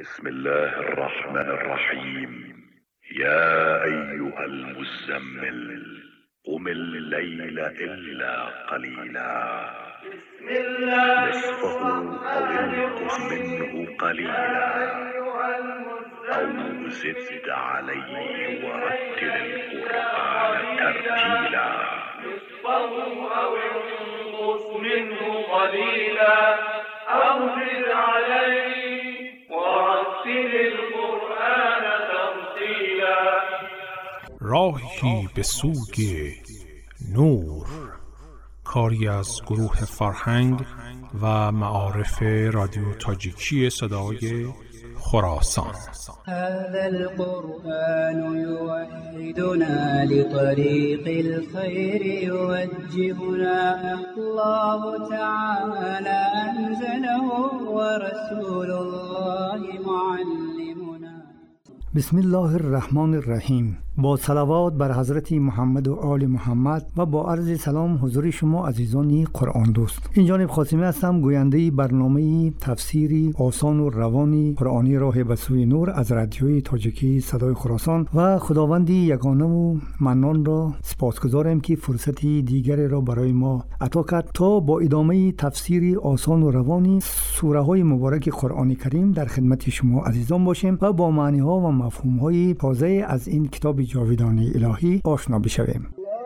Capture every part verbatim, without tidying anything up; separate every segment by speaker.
Speaker 1: بسم الله الرحمن الرحیم. یا ایها المزمل قم الليل الا قلیلا نصفه او انقص منه قلیلا او زد علیه ورتل القرآن ترتیلا
Speaker 2: نصفه او انقص منه قلیلا او زد علیه ورتل القرآن ترتیلا.
Speaker 3: راهی به سوی نور، کاری از گروه فرهنگ و معارف رادیو تاجیکی صدای خراسان.
Speaker 4: هذا القرآن يوحدنا لطريق الخير يوجهنا الله تعالى أنزله ورسول الله معلمنا.
Speaker 5: بسم الله الرحمن الرحیم. با صلوات بر حضرت محمد و آل محمد و با عرض سلام حضور شما عزیزان قرآن دوست. این جانب خاتمی هستم، گوینده برنامه تفسیری آسان و روانی قرآنی راه به سوی نور از رادیوی تاجیکی صدای خراسان و خداوندی یگانه و منان را سپاسگزارم که فرصتی دیگری را برای ما عطا کرد تا با ادامه تفسیری آسان و روانی سوره های مبارک قرآن کریم در خدمت شما عزیزان باشیم و با معنی ها و مفهوم های تازه از این کتاب جاودانی الهی آشنا بشویم.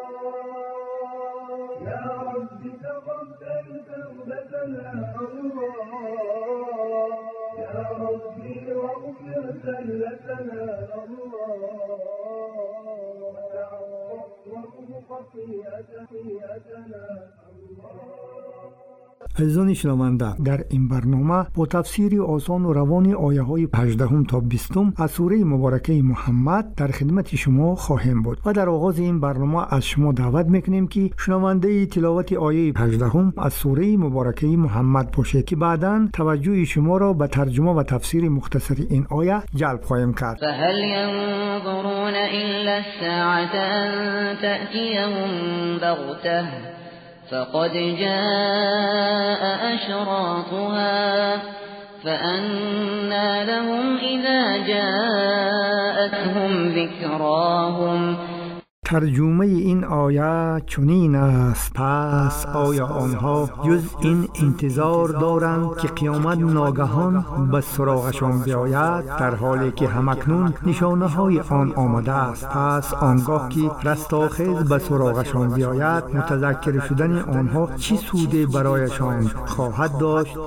Speaker 5: عزیزان شنونده، در این برنامه با تفسیر آسان و روان آیه های هجده تا بیست از سوره مبارکه محمد در خدمت شما خواهیم بود و در آغاز این برنامه از شما دعوت میکنیم که شنونده تلاوت آیه هجده از سوره مبارکه محمد باشه که بعداً توجه شما را به ترجمه و تفسیر مختصر این آیه جلب خواهیم کرد.
Speaker 6: فهل ينظرون إلا الساعة أن تأتيهم بغتة فقد جاء أشراطها فأنى لهم إذا جاءتهم ذكراهم.
Speaker 5: ترجمه این آیه چنین است: پس آیا آنها جز این انتظار دارند که قیامت ناگهان به سراغشان بیاید، در حالی که همکنون نشانه های آن آمده است؟ پس آنگاه که رستاخیز به سراغشان بیاید، متذکر شدن آنها چه سودی برایشان خواهد داشت؟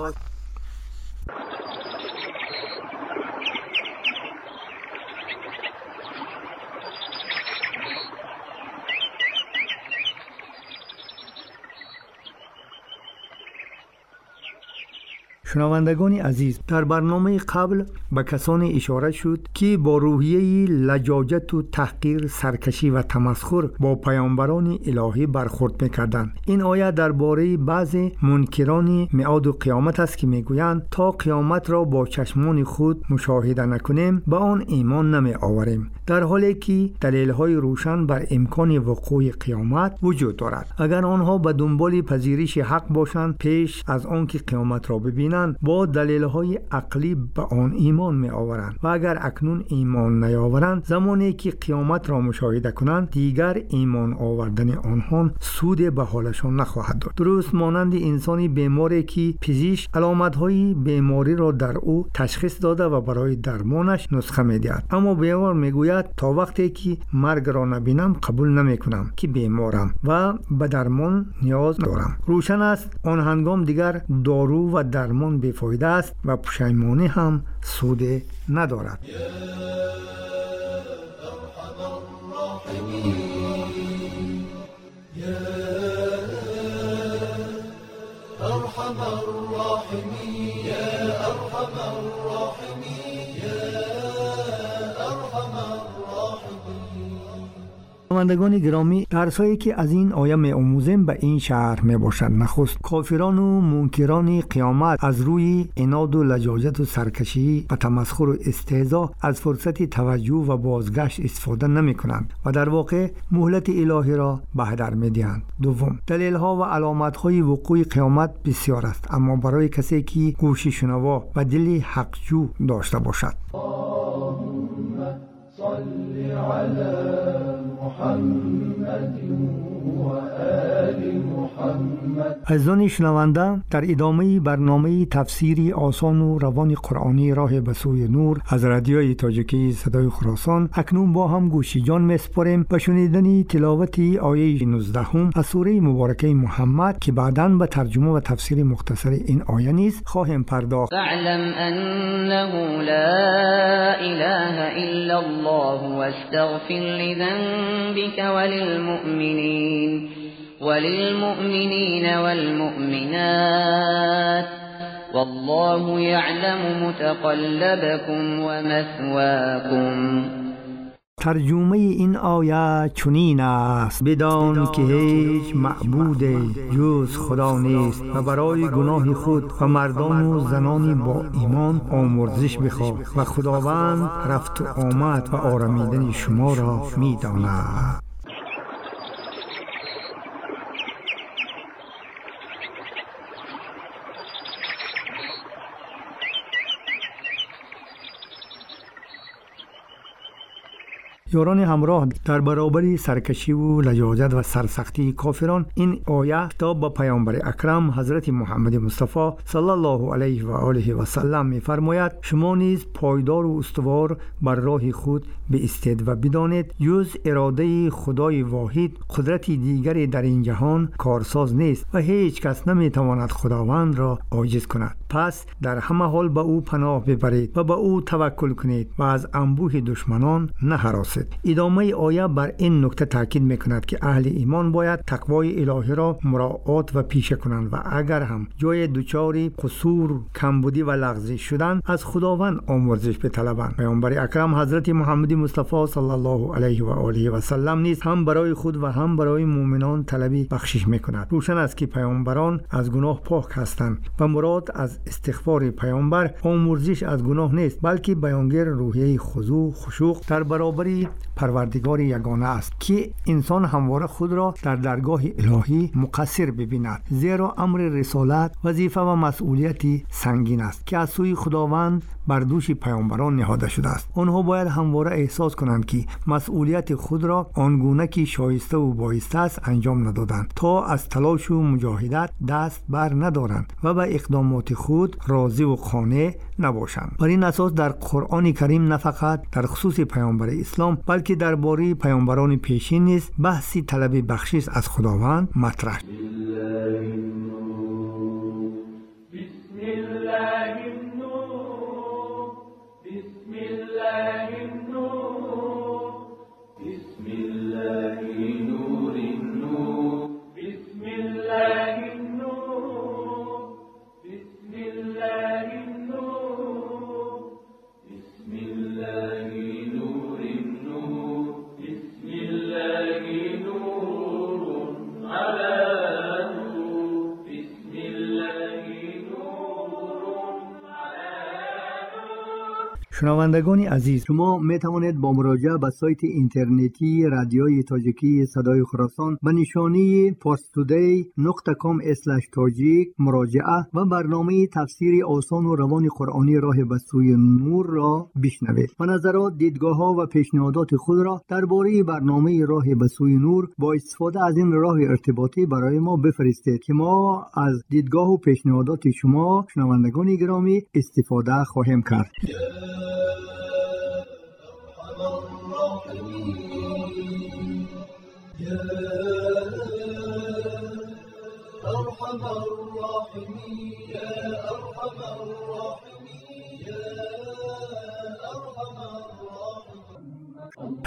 Speaker 5: شنوندگان عزیز، در برنامه قبل به کسانی اشاره شد که با روحیه لجاجت و تحقیر، سرکشی و تمسخر با پیامبران الهی برخورد می‌کردند. این آیه درباره بعض منکران میعاد و قیامت است که میگویند تا قیامت را با چشمان خود مشاهده نکنیم به آن ایمان نمی آوریم، در حالی که دلیل‌های روشن بر امکان وقوع قیامت وجود دارد. اگر آنها به دنبال پذیرش حق باشند پیش از آنکه قیامت را ببینند، با دلیل‌های عقلی به آن ایمان می آورند و اگر اکنون ایمان نیاورند، زمانی که قیامت را مشاهده کنند دیگر ایمان آوردن آنها سود به حالشان نخواهد داد. درست مانند انسانی بیماری که پزشک علامت‌های بیماری را در او تشخیص داده و برای درمانش نسخه می‌دهد، اما بیمار میگوید تا وقتی که مرگ را نبینم قبول نمی‌کنم که بیمارم و به درمان نیاز دارم. روشن است آن هنگام دیگر دارو و درمان بیفایده است و پشیمانی هم سود ندارد. شنوندگان گرامی، درسایی که از این آیه می آموزیم به این شرح می باشد: نخست، کافران و منکران قیامت از روی عناد و لجاجت و سرکشی و تمسخر و استهزا از فرصت توجه و بازگشت استفاده نمی کنند و در واقع مهلت الهی را به هدر می دهند. دوم، دلیل ها و علامت های وقوع قیامت بسیار است، اما برای کسی که گوش شنوا و دل حقجو داشته باشد. صل علی محمد و آل محمد. عزیزان شنونده، در ادامه برنامه تفسیری آسان و روان قرآنی راه به سوی نور از رادیوی تاجیکی صدای خراسان اکنون با هم گوشی جان میسپاریم به شنیدن تلاوت آیه نوزده هم از سوره مبارکه محمد که بعداً به ترجمه و تفسیر مختصر این آیه نیز خواهیم پرداخت.
Speaker 6: فاعلم انه لا اله الا الله واستغفر لذنبك وللمؤمنين وللمؤمنين والمؤمنات والله يعلم متقلبكم ومثواكم.
Speaker 5: ترجمه این آیه چنین است: بدان که هیچ معبود جز خدا نیست و برای گناه خود و مردان و زنان با ایمان آمرزش بخواه و خداوند رفت و آمد و آرمیدن شما را می‌داند. یاران همراه، در برابر سرکشی و لجاجت و سرسختی کافران، این آیه خطاب به پیامبر اکرم حضرت محمد مصطفی صلی الله علیه و آله و سلم می‌فرماید: شما نیز پایدار و استوار بر راه خود بایستید و بدانید جز اراده خدای واحد قدرت دیگری در این جهان کارساز نیست و هیچ کس نمیتواند خداوند را عاجز کند. پس در همه حال به او پناه ببرید و به او توکل کنید و از انبوه دشمنان نهراسید. ادامه آیه بر این نکته تاکید میکند که اهل ایمان باید تقوای الهی را مراعات و پیشه کنند و اگر هم جای دچار قصور، کمبودی و لغزش شدن از خداوند آمرزش بطلبند. پیامبر اکرم حضرت محمد مصطفی صلی الله علیه و آله و سلم نیز هم برای خود و هم برای مؤمنان طلبی بخشش میکند. روشن است که پیامبران از گناه پاک هستند و مراد از استغفار پیامبر آمرزش از گناه نیست، بلکه بیانگر روحیه خضوع خشوع در برابر پروردگار یگانه است که انسان همواره خود را در درگاه الهی مقصر ببیند، زیرا امر رسالت وظیفه و مسئولیتی سنگین است که از سوی خداوند بر دوش پیامبران نهاده شده است. آنها باید همواره احساس کنند که مسئولیت خود را آنگونه که شایسته و بایسته است انجام ندادند تا از تلاش و مجاهدت دست بر ندارند و به اقدامات خود راضی و قانع نباشند. بر این اساس در قرآن کریم نه فقط در خصوص پیامبر اسلام بلکه درباره پیامبران پیشین نیز بحثی طلب بخشش از خداوند مطرح. شنوندگان عزیز، شما می توانید با مراجعه به سایت اینترنتی رادیوی تاجیکی صدای خراسان به نشانی پارستودی نقطه کام اسلش تاجیک مراجعه و برنامه تفسیر آسان و روان قرآنی راه به سوی نور را بشنوید و نظرات، دیدگاه ها و پیشنهادات خود را درباره برنامه راه به سوی نور با استفاده از این راه ارتباطی برای ما بفرستید که ما از دیدگاه و پیشنهادات شما شنوندگان گرامی استفاده خواهیم کرد.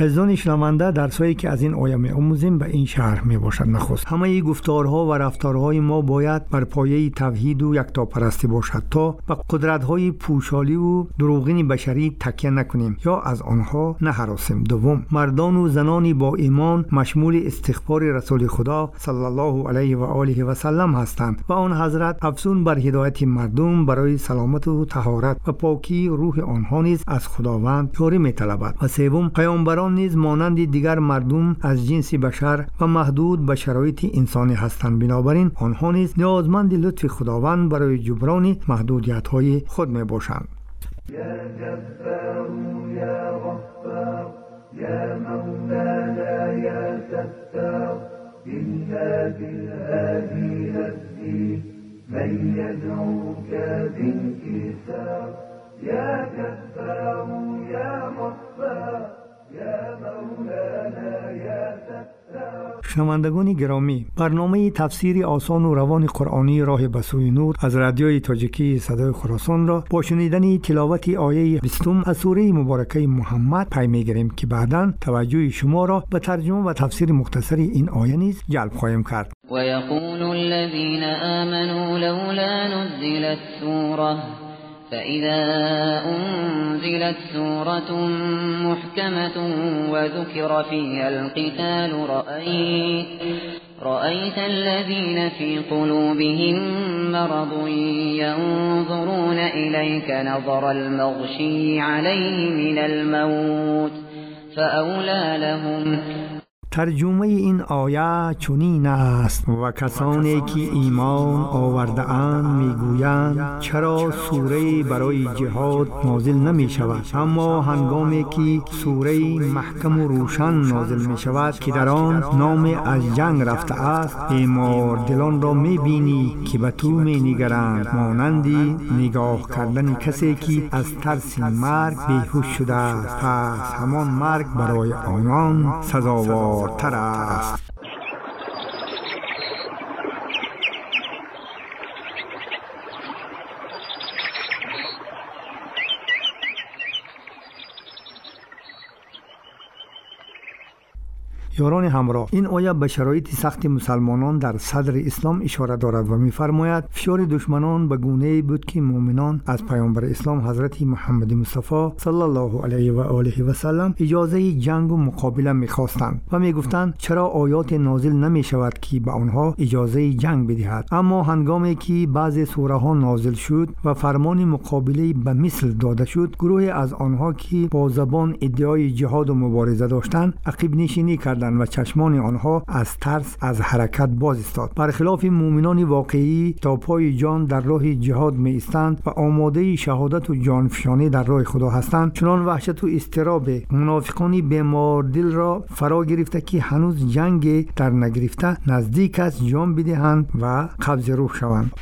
Speaker 5: عزیزان شنونده، درسایی که از این آیه می‌آموزیم به این شرح میباشد. نخست همه گفتارها و رفتارهای ما باید بر پایه توحید و یکتاپرستی باشد تا به قدرت‌های پوشالی و دروغین بشری تکیه نکنیم یا از آنها نهراسیم. دوم، مردان و زنانی با ایمان مشمول استغفار رسول خدا صلی الله علیه و آله و سلم هستند و آن حضرت افزون بر هدایت مردم برای سلامت و طهارت و پاکی روح آنها نیز از خداوند یاری می‌طلبد. و سوم، پیامبران نیز مانند دیگر مردم از جنس بشر و محدود به شرایط انسانی هستند، بنابراین آنها نیز نیازمند لطف خداوند برای جبران محدودیت‌های خود میباشند.
Speaker 2: یا جبار یا غفار یا مولانا یا ستار بالهادي الهادي نفسي من يدعوك بانكسار يا جبار يا غفار يا مولانا يا ستار.
Speaker 5: شنوندگان گرامی، برنامه تفسیر آسان و روان قرآنی راه به سوی نور از رادیوی تاجیکی صدای خراسان را با شنیدن تلاوت آیه بیستم از سوره مبارکه محمد پی می‌گیریم که بعداً توجه شما را به ترجمه و تفسیر مختصر این آیه نیز جلب خواهیم کرد.
Speaker 6: و یقول الذین آمنوا لولا نزلت سوره فإذا أنزلت سورة محكمة وذكر فيها القتال رأيت, رأيت الذين في قلوبهم مرض ينظرون إليك نظر المغشي عليه من الموت فأولى لهم.
Speaker 5: ترجمه این آیه چنین است: و کسانی که ایمان آورده اند میگویند چرا سوره برای جهاد نازل نمی شود، اما هنگامی که سوره محکم و روشن نازل می شود که در آن نام از جنگ رفته است، بیمار دلان را می بینی که به تو می نگرند مانندی نگاه کردن کسی که از ترس مرگ بیهوش شده است، پس همان مرگ برای آنان سزاوار تر است. یاران همراه، این آیه به شرایط سخت مسلمانان در صدر اسلام اشاره دارد و می‌فرماید فشار دشمنان به گونه‌ای بود که مؤمنان از پیامبر اسلام حضرت محمد مصطفی صلی الله علیه و آله و سلم اجازه جنگ و مقابله می‌خواستند و می‌گفتند چرا آیات نازل نمی‌شود که به آنها اجازه جنگ بدهد. اما هنگامی که بعضی سوره‌ها نازل شد و فرمان مقابله به مثل داده شد، گروهی از آنها که با زبان ادعای جهاد و مبارزه داشتند عقب نشینی کردند و چشمان آنها از ترس از حرکت باز ایستاد. برخلاف مؤمنان واقعی تا پای جان در راه جهاد می ایستند و آماده شهادت و جانفشانی در راه خدا هستند، چنان وحشت و اضطراب منافقانی بیمار دل را فرا گرفته که هنوز جنگ در نگرفته نزدیک است جان بدهند و قبض روح شوند.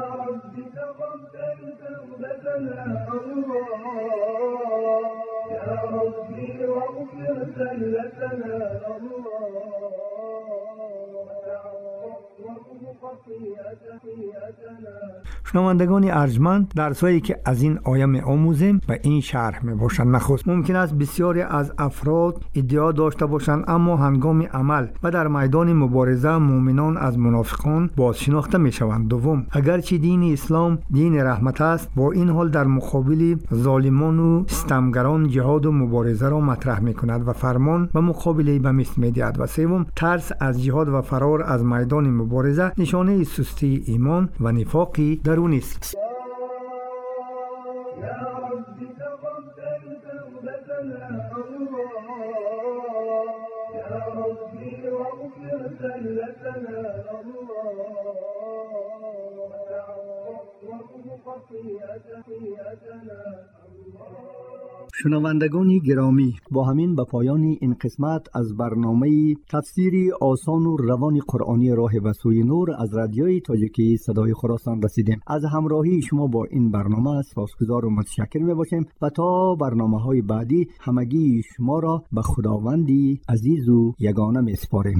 Speaker 5: شنوندگان ارجمند، درسایی که از این آیه می آموزیم و این شرح می باشند. نخست ممکن است بسیاری از افراد ادعا داشته باشند اما هنگام عمل و در میدان مبارزه مؤمنان از منافقان باز شناخته می شوند. دوم، اگرچه دین اسلام دین رحمت است، با این حال در مقابل ظالمان و ستمگران جهاد و مبارزه را مطرح می کند و فرمان و مقابله به مثل می دهد. و سوم، ترس از جهاد و فرار از میدان مبارزه نشانه سستی ایمان و نفاقی درونی است. شنوندگان گرامی، با همین به پایان این قسمت از برنامه تفسیر آسان و روان قرآنی راه به سوی نور از رادیوی تاجیکی صدای خراسان رسیدیم. از همراهی شما با این برنامه سپاسگزار و متشکر میباشیم و تا برنامه های بعدی همگی شما را به خداوندی عزیز و یگانه میسپاریم.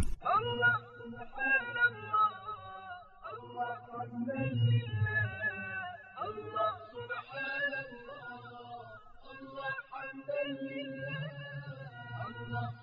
Speaker 5: Allah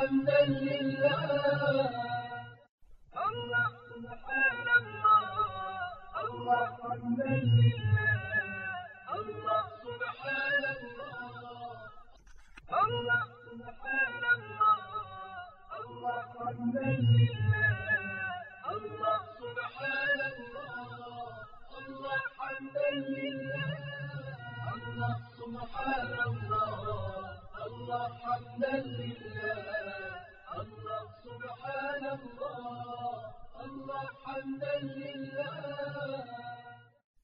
Speaker 2: حمدا لله الله سبحان الله الله حمدا لله الله سبحان الله الله سبحان الله الله حمدا لله الله سبحان الله الله حمدا لله الله سبحان الله الله حمدا لله الله سبحان الله الله حمدا لله